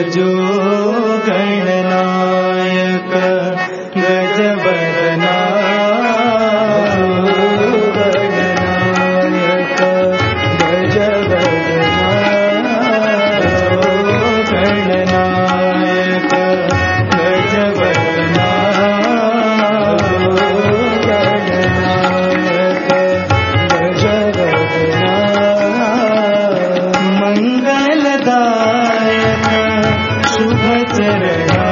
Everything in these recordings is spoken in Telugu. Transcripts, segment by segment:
भजो गणनायक गजवदना गणनायक गजवदना गणनायक गजवदना गणनायक गजवदना मंगलदायक शुभचरणा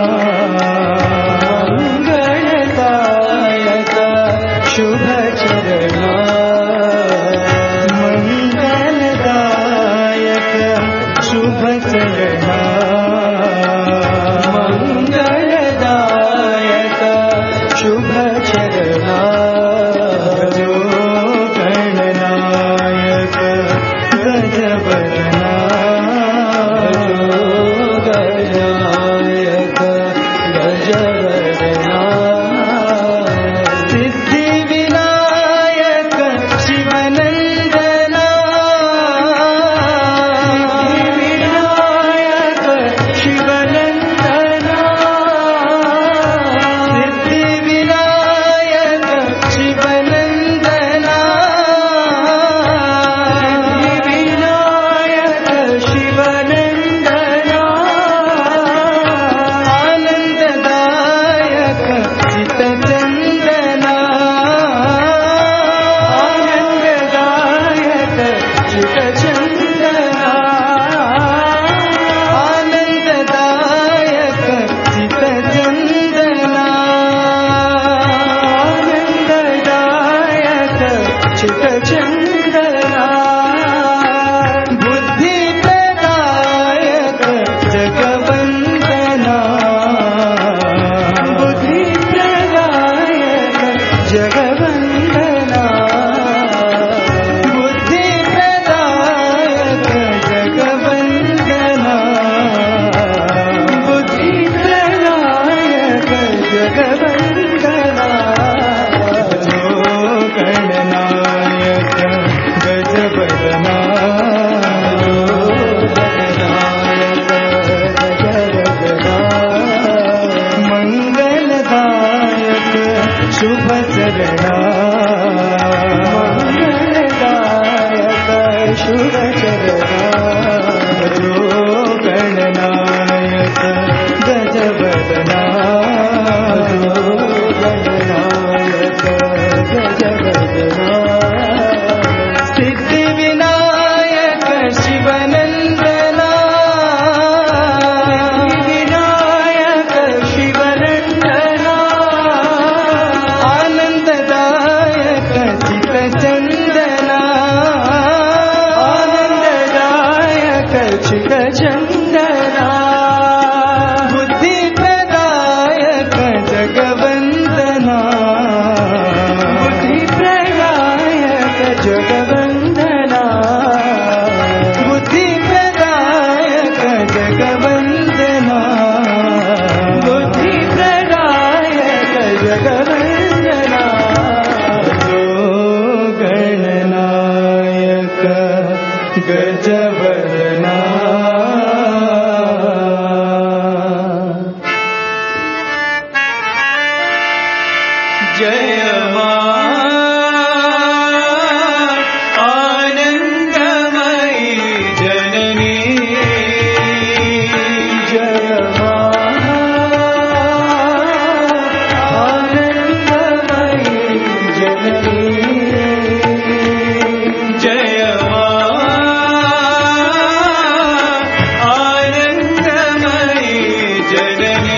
मंगलदायक शुभचरणा मंगलदायक शुभचरणा मंगलदायक शुभचरणा भजो गणनायक गजवदना गणनायक गजवदना सिद्धि विनायक शिवनंदना विनायक शिवनंदना सिद्धि विनायक शिवनंदना विनायक शिवनंदना आनंददायक चित्तचंदना आनंददायक चित्तचंदना आनंददायक चित्तचंदना आनंददायक चित्तचंदना बुद्धिप्रदायक जगवंदना बुद्धिप्रदायक जगवंदना बुद्धिप्रदायक जगवंदना बुद्धिप्रदायक जगवंदना भजो गणनायक गजवदना गणनायक गजवदना मंगलदायक शुभचरणा मंगलदायक शुभचरणा भजो गणनायक गजवदना गणनायक गजवदना सिद्धि विनायक शिवनंदना विनायक शिवनंदना आनंददायक चित्तचंदना आनंददायक चित्तचंदना बुद्धिप्रदायक जगवंदना बुद्धिप्रदायक जगवंदना बुद्धिप्रदायक जगवंदना बुद्धिप्रदायक जगवंदना भजो गणनायक गजवदना जय मां आनंदमयी जननी जय मां आनंदमयी जननी जय मां आनंदमयी जननी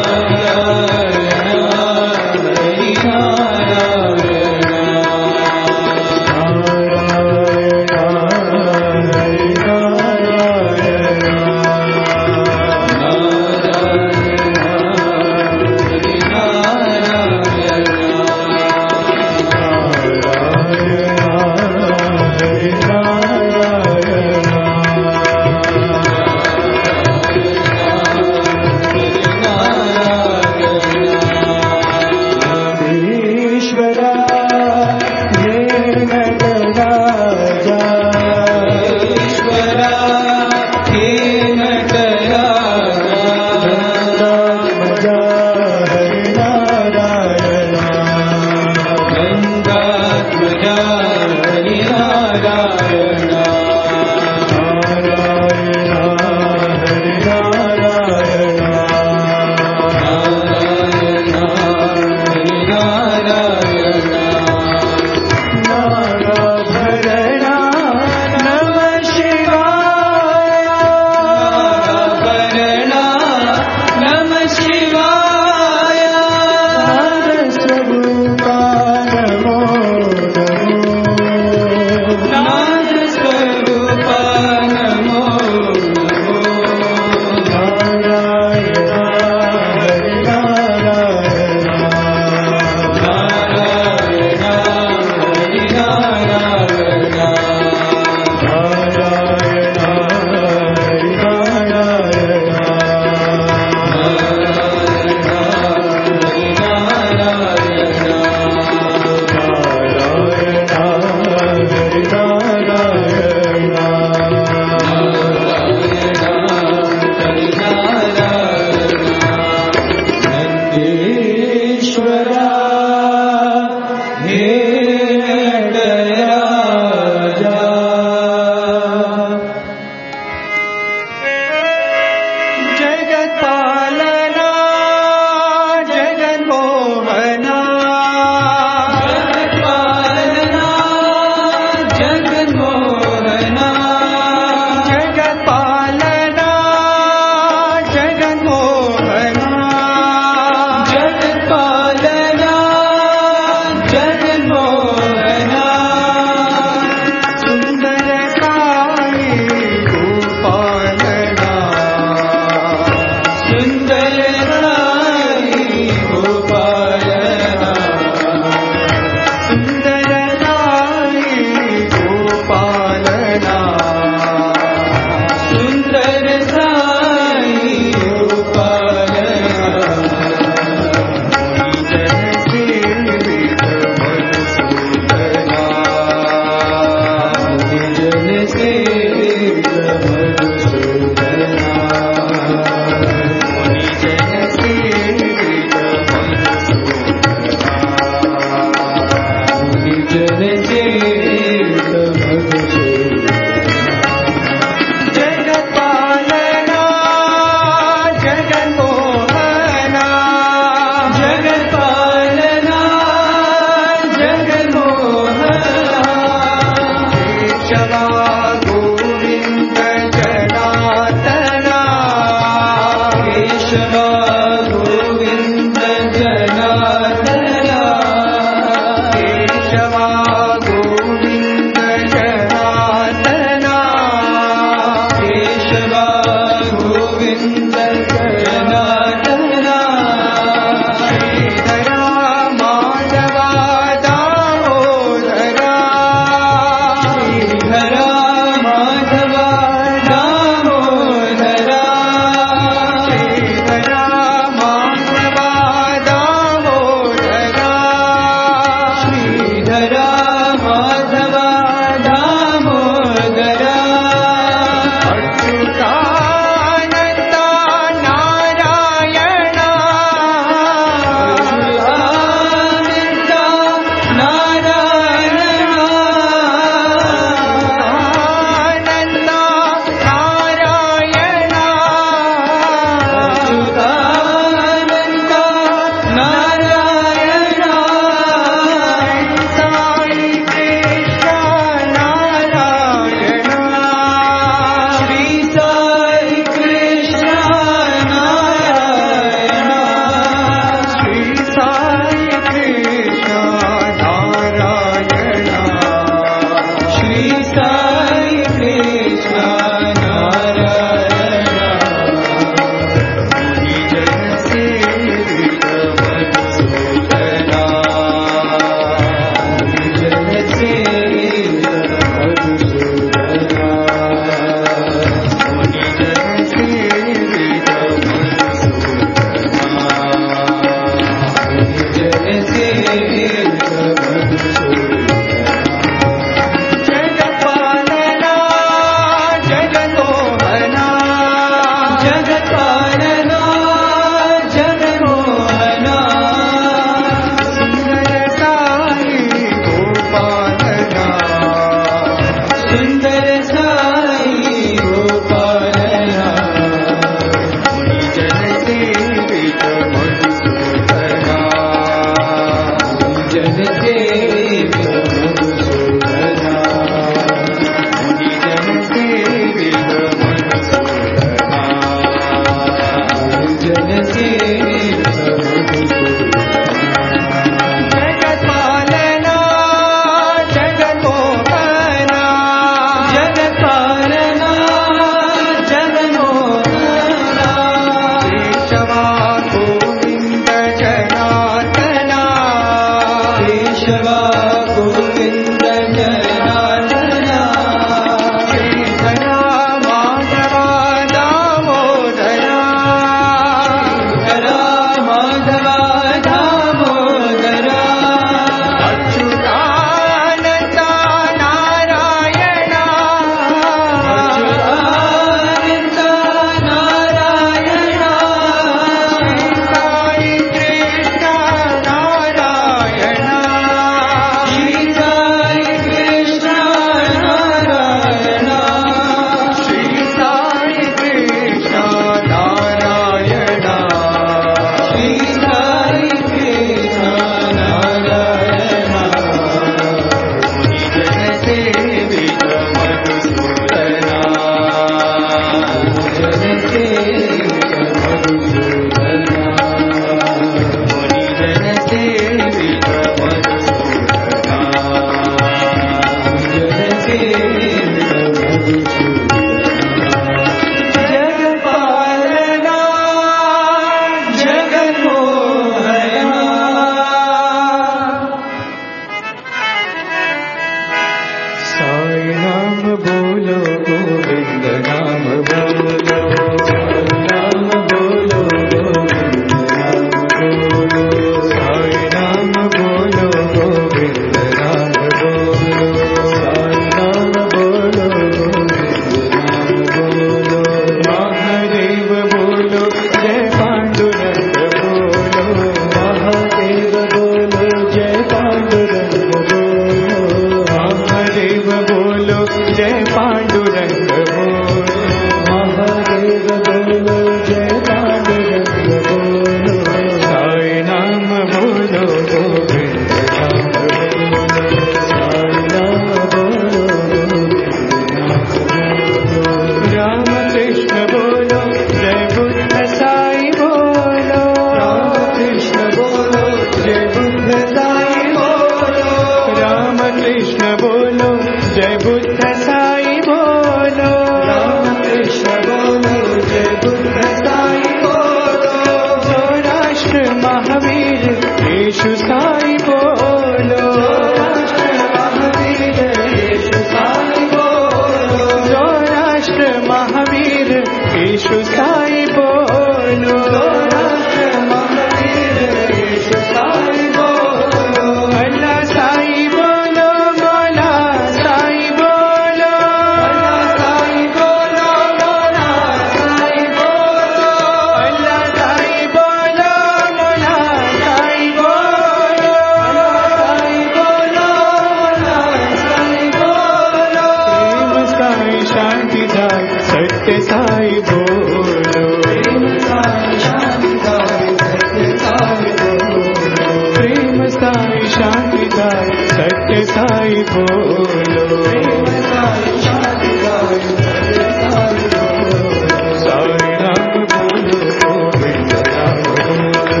पांडुरंग बोलो, महादेव बोलो जय पांडुरंग बोलो, साई नाम बोलो गोविंद नाम बोलो, साई नाम बोलो गोविंद नाम बोलो, राम कृष्ण बोलो जय बुद्ध साई बोलो, राम कृष्ण बोलो जय बुद्ध साई बोलो, राम कृष्ण बोलो जय बुद्ध साई बोलो, राम कृष्ण बोलो जय बुद्ध साई बोलो, सौराष्ट्र महावीर येशु साई बोलो, सौराष्ट्र महावीर येशु साई बोलो, सौराष्ट्र महावीर येशु साई बोलो, सौराष्ट्र महावीर येशु साई बोलो, अल्लाह साई बोलो, मौला साई बोलो, अल्लाह साई बोलो, मौला साई बोलो, अल्लाह साई बोलो, मौला साई बोलो, अल्लाह साई बोलो, मौला साई बोलो, प्रेम साई शांति दाई सत्य साई बोलो, प्रेम साई शांति दाई सत्य साई बोलो, प्रेम साई शांति दाई सत्य साई बोलो, प्रेम साई शांति दाई सत्य साई बोलो, साई नाम बोलो गोविंद नाम बोलो,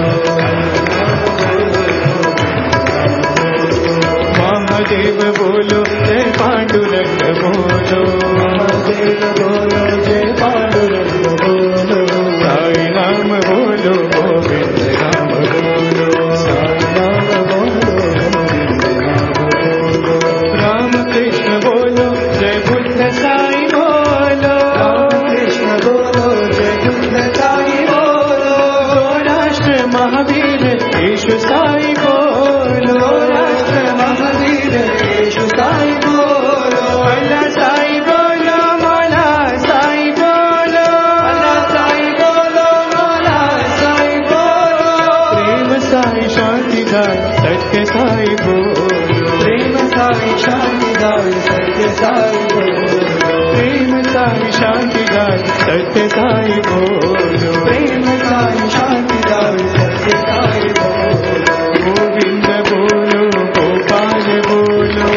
महादेव बोलो जय पांडुरंग बोलो, महादेव बोलो जय पांडुरंग बोलो, साई नाम बोलो गोविंद नाम बोलो, साई नाम बोलो गोविंद नाम बोलो, राम कृष्ण बोलो जय बुद्ध साई बोलो, राम कृष्ण बोलो जय बुद्ध साई बोलो, सौराष्ट्र महावीर येशु साई बोलो, सौराष्ट्र महावीर येशु साई बोलो, अल्लाह साई बोलो, मौला साई बोलो, अल्लाह साई बोलो, मौला साई बोलो, प्रेम साई शांति दाई सत्य साई बोलो, प्रेम साई शांति दाई सत्य साई बोलो, प्रेम साई शांति दाई सत्य साई बोलो, प्रेम साई शांति दाई सत्य साई बोलो, गोविंद बोलो गोपाल बोलो,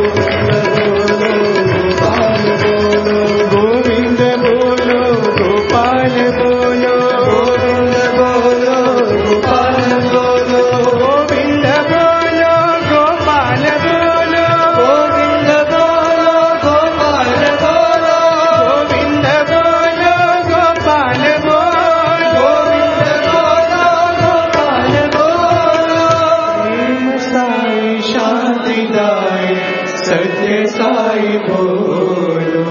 गोविंद बोलो गोपाल बोलो, गोविंद बोलो गोपाल बोलो, गोविंद बोलो गोपाल बोलो, गोविंद बोलो गोपाल बोलो, गोविंद बोलो गोपाल बोलो, गोविंद बोलो गोपाल बोलो, प्रेम साई शांति दाई सत्य साई बोलो,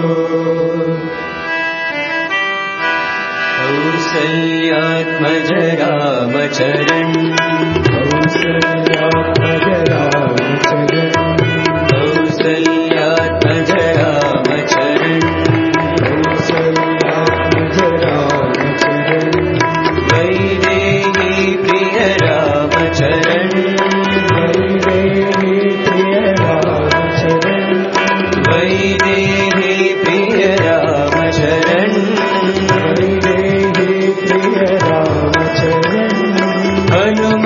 कौसल्यात्मज रामचरण, कौसल्यात्मज रामचरण, कौसल्यात्मज रामचरण, कौसल्यात्मज रामचरण, वैदेही प्रिय रामचरण, वैदेही प्रिय रामचरण, वैदेही प्रिय रामचरण, वैदेही प्रिय रामचरण, हनुमान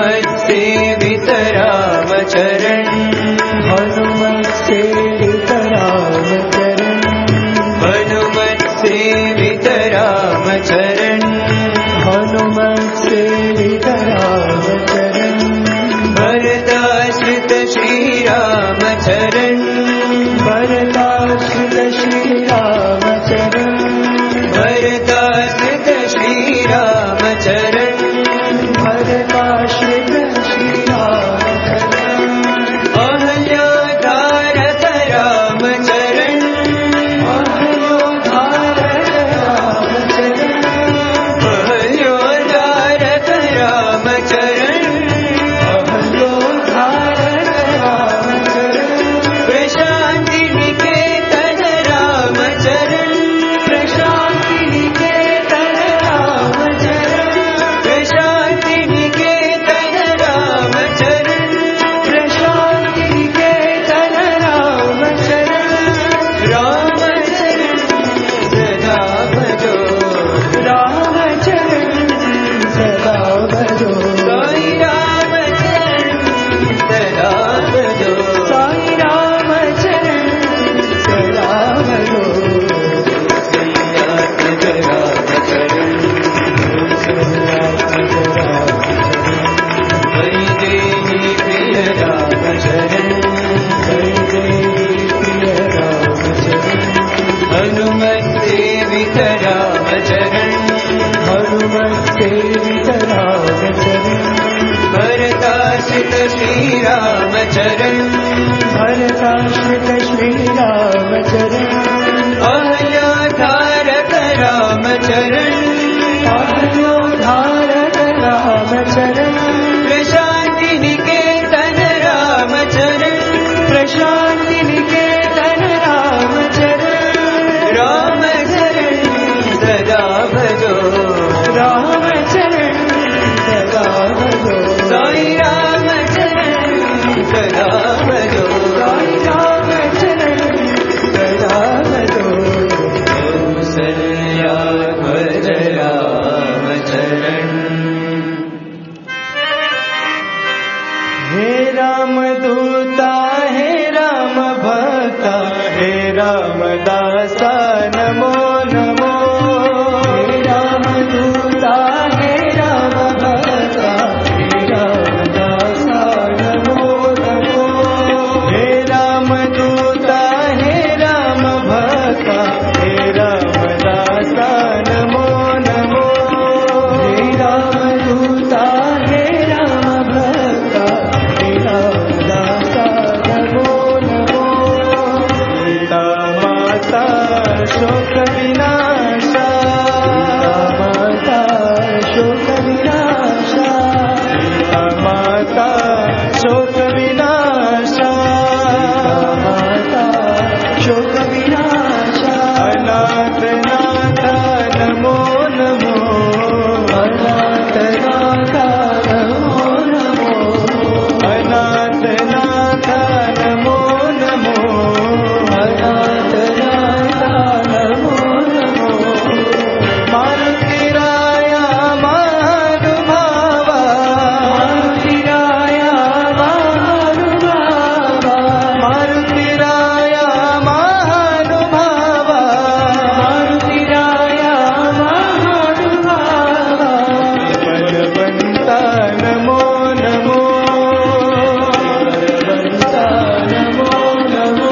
हनुमत्सेवित रामचरण हनुमत्सेवित रामचरण भरताश्रित श्रीरामचरण भरताश्रित श्रीरामचरण अहल्याधारक रामचरण अहल्याधारक रामचरण प्रशांति निकेतन रामचरण प्रशांति निकेतन रामचरण रामचरण सदा भजो रामचरण सदा भजो साई रामचरण सदा भजो साई रामचरण सदा भजो कौसल्या भज रामचरण हे रामदूता हे राम भक्ता हे रामदासा नमो नमो हे रामदूता हे राम भक्ता हे रामदासा नमो नमो हे रामदूता हे राम भक्ता हे रामदासा नमो नमो हे रामदूता हे राम भक्ता हे रामदासा नमो नमो सीता माता शोक विनाशा माता शोक विनाशा सीता माता शोक विनाशा माता शोक विनाशा अनाथ नाथ नमो नमो अनाथ नाथ नमो नमो अनाथ नाथ नमो नमो अनाथ नाथ नमो नमो मारुतिराया महानुभावा मारुतिराया महानुभावा मारुतिराया महानुभावा मारुतिराया महानुभावा बलवंता नमो नमो बलवंता नमो नमो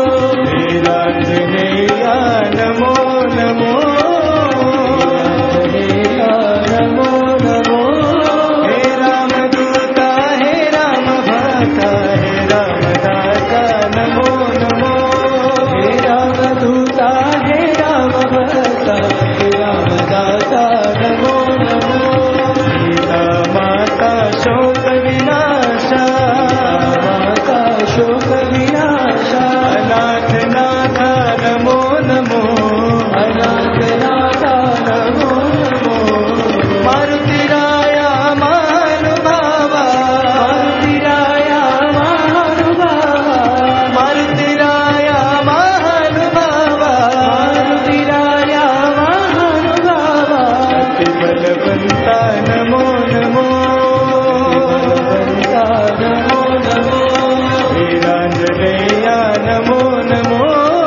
वीरांजनेया नमो नमो वीरांजनेया नमो नमो हे रामदूता हे राम भक्ता हे रामदाता नमो नमो हे रामदूता हे राम भक्ता हे रामदाता नमो नमो सीता माता शोक विनाशा माता शोक विनाशा अनाथ नाथ नमो नमो अनाथ नाथ नमो नमो मारुतिराया महानुभावा मारुतिराया महानुभावा मारुतिराया महानुभावा मारुतिराया महानुभावा बलवंता नमो नमो बलवंता नमो नमो वीरांजनेया नमो नमो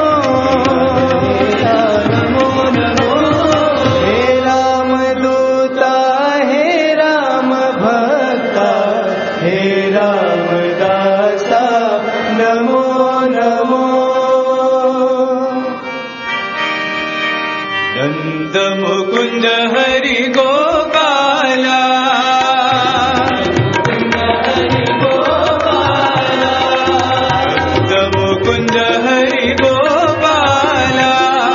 नमो नमो हे रामदूता हे राम भक्ता हे रामदासा नमो नमो नंद मुकुंद हरि गोपाला हरि गोपाला नंद मुकुंद हरि गोपाला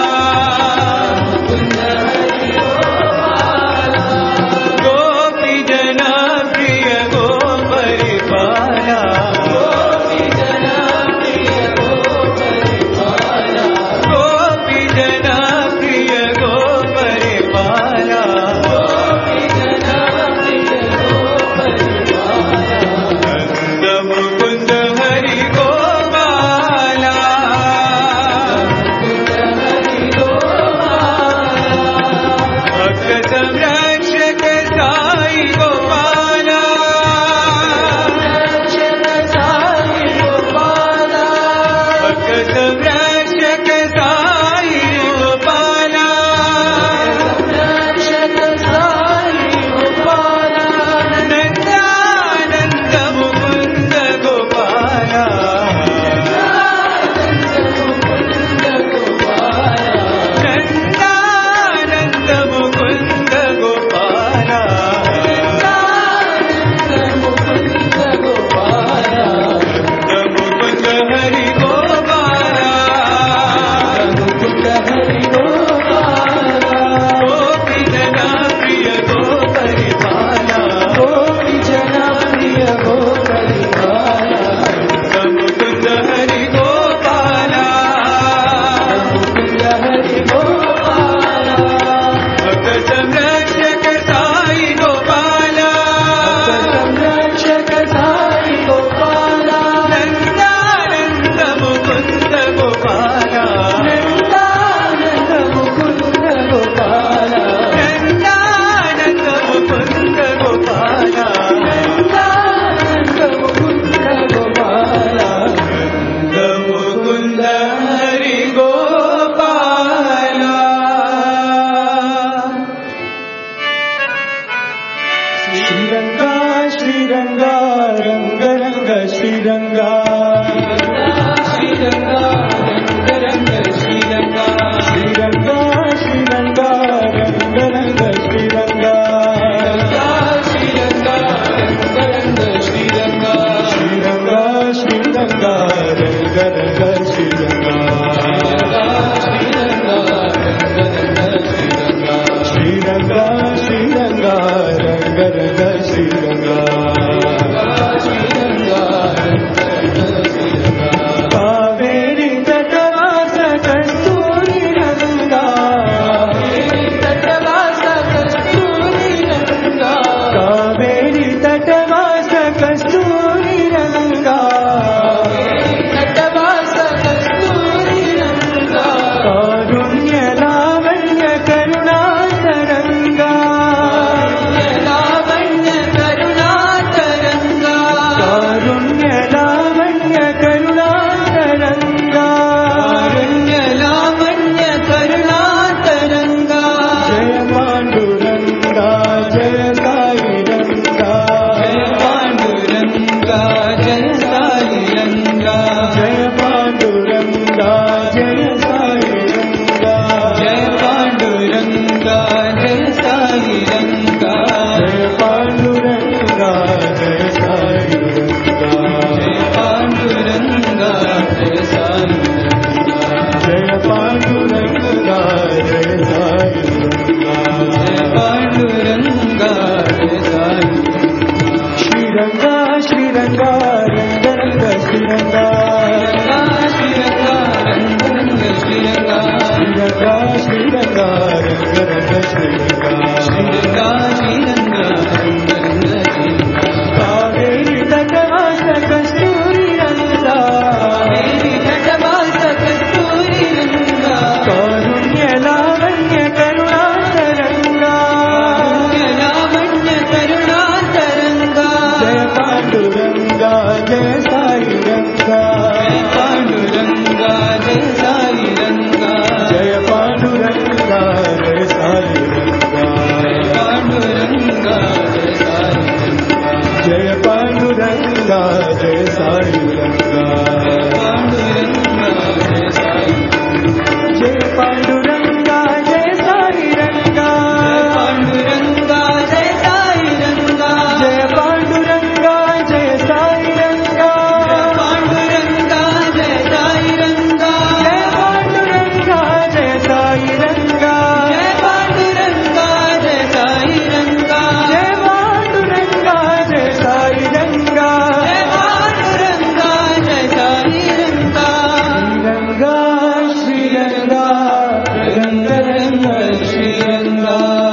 गोपी जना प्रिय गोपरिपाला गोपी जना प्रिय गोपरिपाला गोपी जना प्रिय गोपरिपाला गोपी जना శ్రీరంగా రంగ రంగ శ్రీరంగా శ్రీరంగా శ్రీరంగా రంగ రంగ శ్రీరంగా కావేరి తటవాస కస్తూరి రంగా కావేరి తటవాస కస్తూరి రంగా కారుణ్య లావణ్య కరుణాతరంగా కారుణ్య లావణ్య కరుణాతరంగా జయ పాండురంగా జయ సాయి రంగా జయ పాండురంగా జయ సాయి రంగా జయ పాండురంగా జయ సాయి రంగా జయ పాండురంగా జయ సాయి రంగా జయ పాండురంగా జయ సాయి రంగా పాండురంగా జయ సాయి రంగా జయ పాండురంగా జయ సాయి రంగా పాండురంగా జయ సాయి రంగా జయ పాండురంగా జయ సాయి రంగా జయ పాండురంగా జయ సాయి రంగా జయ పాండురంగా జయ సాయి రంగా జయ పాండురంగా జయ సాయి రంగా రంగా శ్రీరంగా రంగ రంగ శ్రీరంగా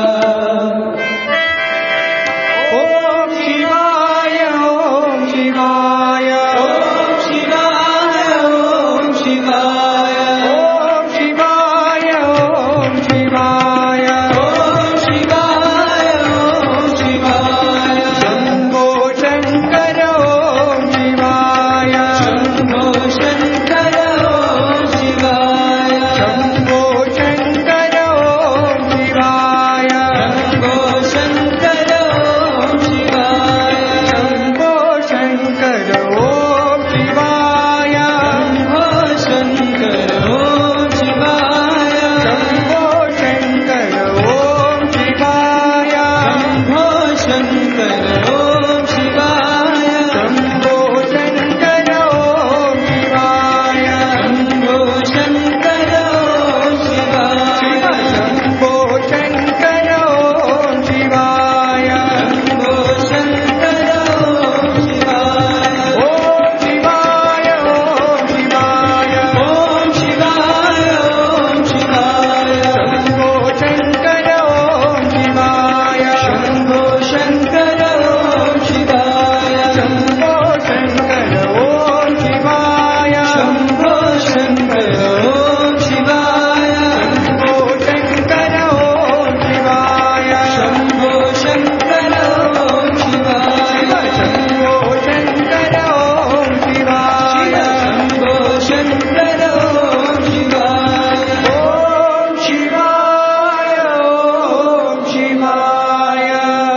ఓం శివాయ ఓం శివాయ ఓం శివాయ ఓం శివాయ ఓం శివాయ ఓం శివాయ ఓం శివాయ ఓం శివాయ శంభో శంకర ఓం శివాయ శంభో శంకర ఓం శివాయ శంభో శంకర ఓం శివాయ శంభో శంకర ఓం శివాయ శంభో శంకర ఓం శివాయ శంభో శంకర ఓం శివాయ శంభో శంకర ఓం శివాయ శంభో శంకర ఓం శివాయ శంభో శంకర ఓం శివాయ శంభో శంకర ఓం శివాయ శంభో శంకర ఓం శివాయ శంభో శంకర ఓం శివాయ ఓం శివాయ ఓం శివాయ ఓం శివాయ ఓం శివాయ శంభో శంకర ఓం శివాయ శంభో శంకర ఓం శివాయ శంభో శంకర ఓం శివాయ శంభో శంకర ఓం శివాయ శంభో శంకర ఓం శివాయ శంభో శంకర ఓం శివాయ శంభో శంకర ఓం శివాయ శంభో శంకర ఓం శివాయ ఓం శివాయ ఓం శివాయ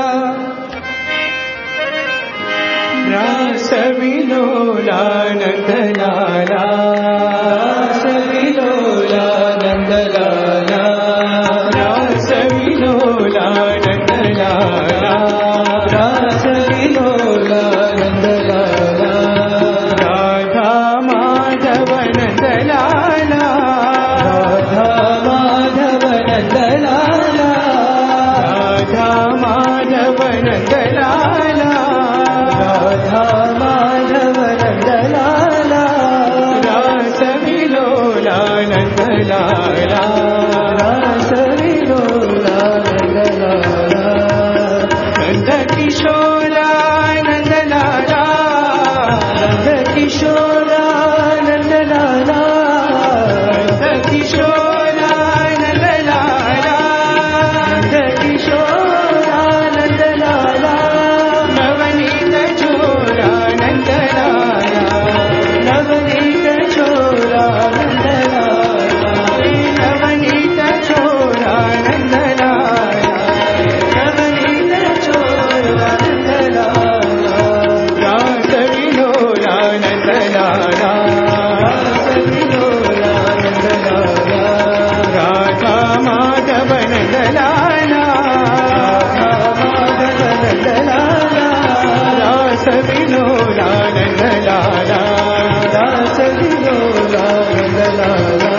రాసవిలోలానందలాలా రాసవిలోలానందలాలా రాసవిలోలానందలాలా రాసవిలోలానందలాలా రాధా మాధవ నందలాలా రాధా మాధవ నందలాలా రాధా మాధవ నందలాలా రాధా మాధవ నందలాలా రాసవిలోలానందలాలా రాసవిలోలానందలాలా నందకిశోరానందలాలా నందకిశోరానందలాలా నందకిశోరానందలాలా నందకిశోరానందలాలా నవనీత చోరానందలాలా నవనీత చోరానందలాలా నవనీత చోరానందలాలా నవనీత చోరానందలాలా రాసవిలోలానందలాలా రాసవిలోలానందలాలా రాధా మాధవ నందలాలా రాసవిలోలానందలాలా రాసవిలోలానందలాలా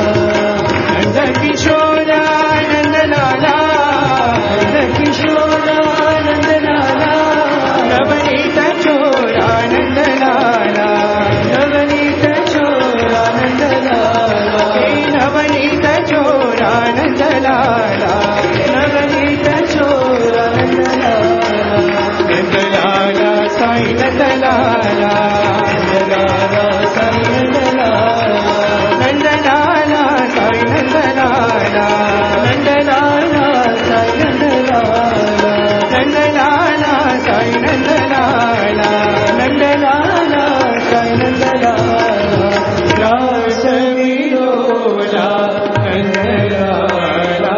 నందకిశోరానందలాలా నందకిశోరానందలాలా నవనీత చోరానందలాలా నవనీత చోరానందలాలా నవనీత చోరానందలాలా नंदलाला नवनीत चोर नंदलाला साई नंदलाला नंदलाला साई नंदलाला साई नंदलाला नंदलाला साई नंदलाला नंदलाला साई नंदलाला नंदलाला साई नंदलाला रास विलोला नंदलाला।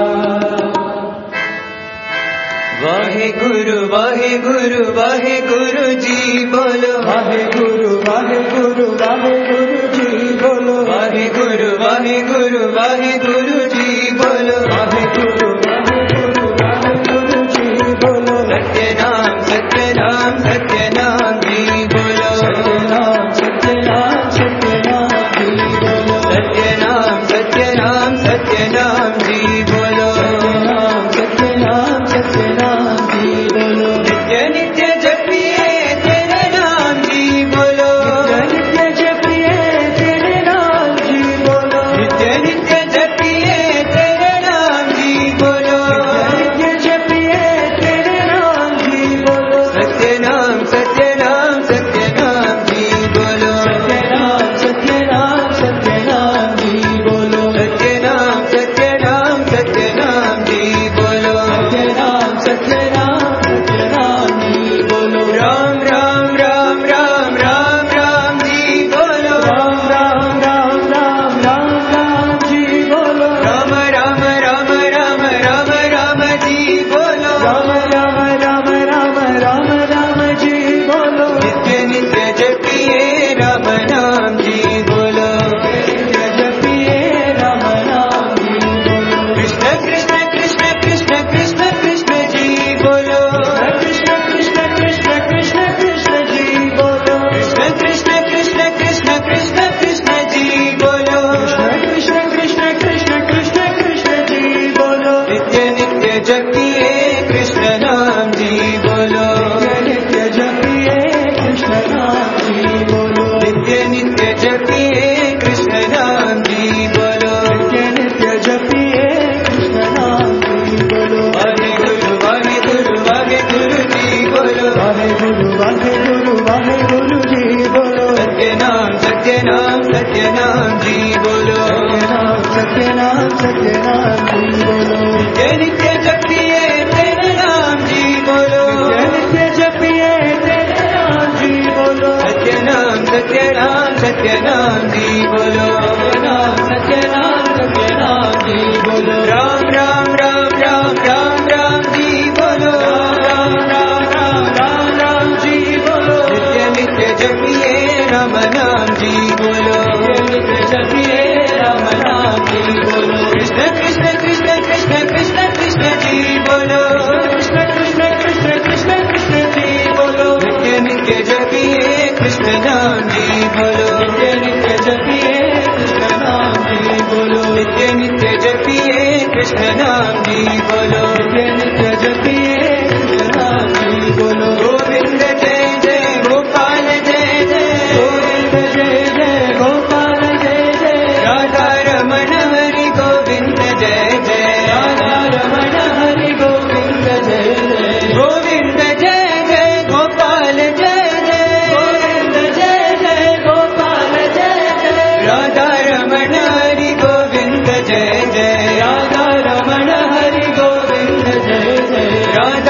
वाहे गुरु वाहे गुरु वाहे गुरु जी बोलो वाहे गुरु वाहे गुरु वाहे गुरु जी बोलो वाहे गुरु वाहे गुरु वाहे गुरु जी बोलो वाहे गुरु वाहे गुरु वाहे गुरु जी बोलो सत्यनाम सत्यनाम सत्यनाम जी बोलो सत्यनाम सत्यनाम सत्यनाम जी बोलो सत्यनाम सत्यनाम सत्यनाम जी बोलो सत्यनाम सत्यनाम सत्यनाम जी बोलो नित्य नित्य जपिए तेरे नाम जी बोलो नित्य जपिए तेरे नाम जी बोलो नित्य नित्य जपिए तेरे नाम जी बोलो नित्य जपिए तेरे नाम जी बोलो सत्यनाम सत्यनाम सत्यनाम जी बोलो सत्यनाम सत्यनाम सत्यनाम जी बोलो सत्यनाम सत्यनाम सत्यनाम जी बोलो सत्यनाम सत्यनाम सत्यनाम जी बोलो राम राम राम राम राम राम जी बोलो राम राम राम राम राम राम जी बोलो राम राम राम राम राम राम जी बोलो राम राम राम राम राम राम जी बोलो नित्य नित्य जपिए राम नाम जी बोलो नित्य जपिए राम नाम जी बोलो कृष्ण कृष्ण कृष्ण कृष्ण कृष्ण कृष्ण जी बोलो कृष्ण कृष्ण कृष्ण कृष्ण कृष्ण जी बोलो कृष्ण कृष्ण कृष्ण कृष्ण कृष्ण कृष्ण जी बोलो कृष्ण कृष्ण कृष्ण कृष्ण कृष्ण जी बोलो नित्य नित्य जपिए कृष्ण नाम जी बोलो नित्य जपिए कृष्ण नाम जी बोलो नित्य नित्य जपिए कृष्ण नाम जी बोलो नित्य नित्य जपिए कृष्ण नाम जी बोलो वाहे गुरु वाहे गुरु वाहे गुरु जी बोलो वाहे गुरु वाहे गुरु वाहे गुरु जी बोलो सत्यनाम सत्यनाम सत्यनाम जी बोलो सत्यनाम सत्यनाम सत्यनाम जी बोलो नित्य नित्य जपिए तेरे नाम जी बोलो नित्य जपिए तेरे नाम जी बोलो सत्यनाम सत्यनाम सत्यनाम जी बोलो सत्यनाम सत्यनाम सत्यनाम जी बोलो राम राम राम राम राम राम जी बोलो राम राम राम राम राम जी बोलो नित्य नित्य जपिए राम नाम जी बोलो नित्य जपिए राम नाम जी बोलो कृष्ण कृष्ण कृष्ण कृष्ण कृष्ण कृष्ण जी बोलो कृष्ण कृष्ण कृष्ण कृष्ण कृष्ण जी बोलो नित्य नित्य जपिए कृष्ण नाम जी बोलो नित्य नित्य जपिए कृष्ण नाम जी बोलो नित्य नित्य जपिए कृष्ण नाम जी बोलो नित्य नित्य जपिए कृष्ण नाम जी बोलो गोविंद जय जय गोपाल जय जय गोविंद जय जय गोपाल जय जय राधा रमण हरि गोविंद जय जय राधा रमण हरि गोविंद जय जय गोविंद जय जय गोपाल जय जय गोविंद जय जय गोपाल जय जय राधा रमण हरि गोविंद जय जय राधा रमण हरि गोविंद जय जय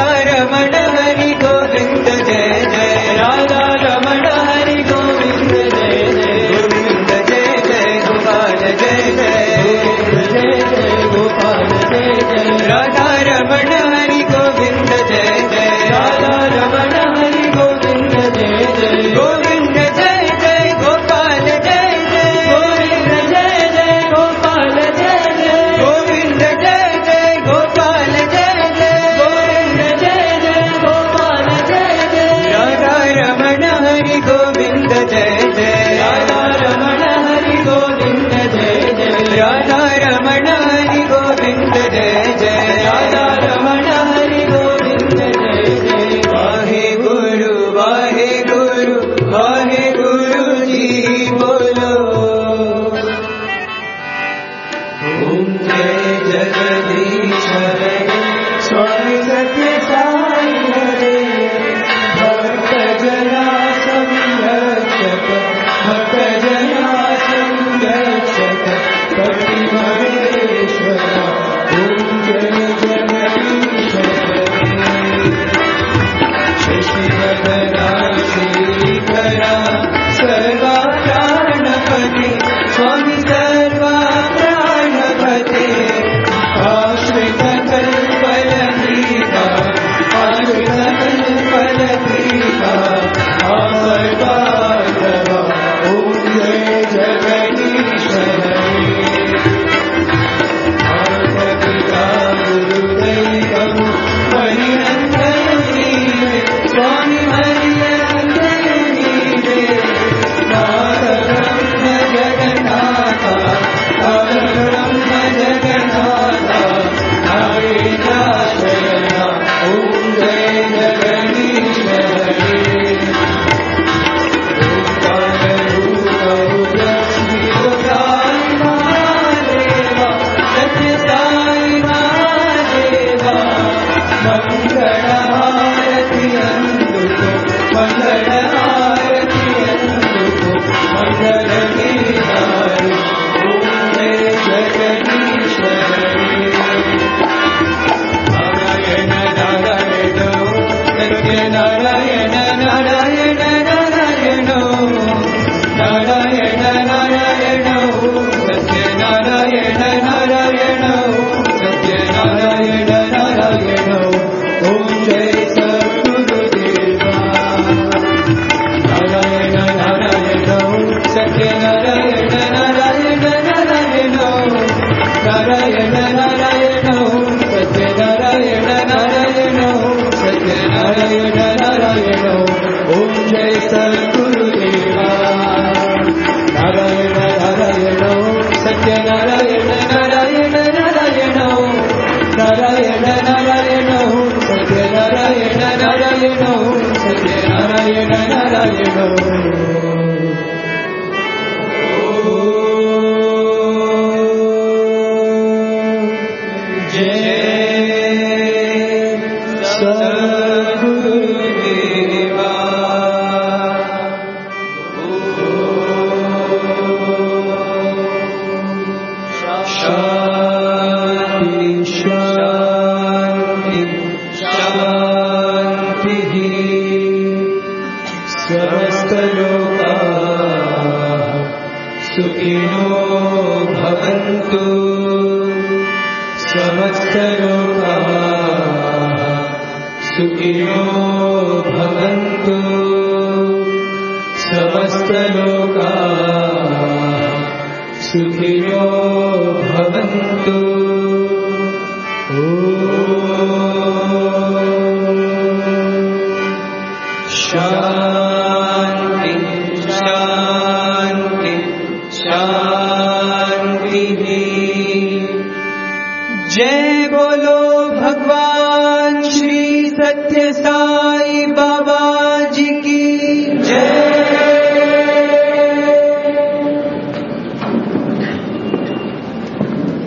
नारायण नारायण ओम जय सद्गुरुदेवा नारायण नारायण सत्यनारायण नारायण नारायण नारायण नारायण सत्यनारायण नारायण सत्यनारायण नारायण जय बोलो भगवान श्री सत्य साई।